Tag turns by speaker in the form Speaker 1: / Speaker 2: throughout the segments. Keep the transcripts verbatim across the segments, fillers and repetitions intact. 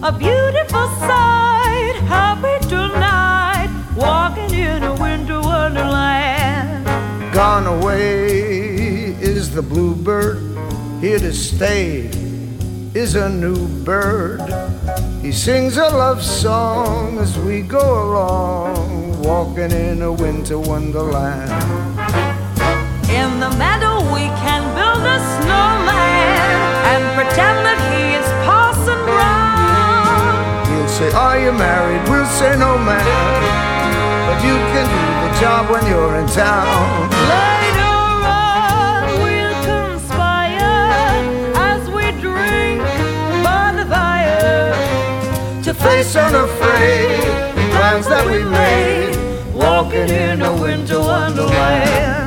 Speaker 1: a beautiful sight. Happy tonight, walking in a winter wonderland.
Speaker 2: Gone away is the bluebird, here to stay is a new bird. He sings a love song as we go along, walking in a winter wonderland.
Speaker 1: In the meadow we can build a snowman and pretend that he is Parson Brown.
Speaker 2: He'll say, are you married? We'll say, no, man, but you can do the job when you're in town.
Speaker 1: Later on we'll conspire as we drink by the fire
Speaker 2: to face unafraid the plans that we made, walking in a winter wonderland.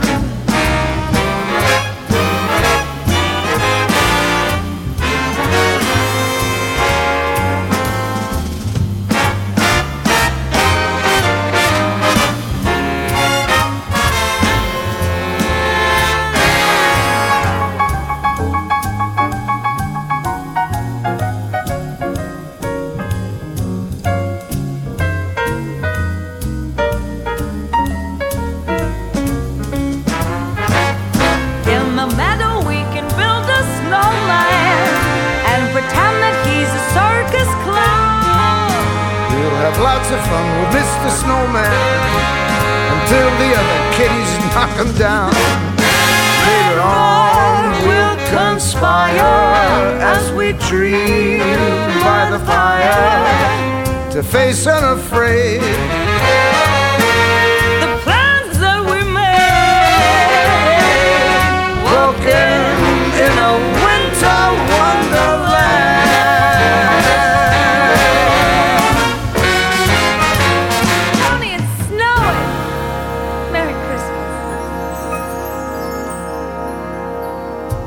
Speaker 2: Lots of fun with Mister Snowman until the other kitties knock him down. Later on we'll conspire as we dream by the fire to face unafraid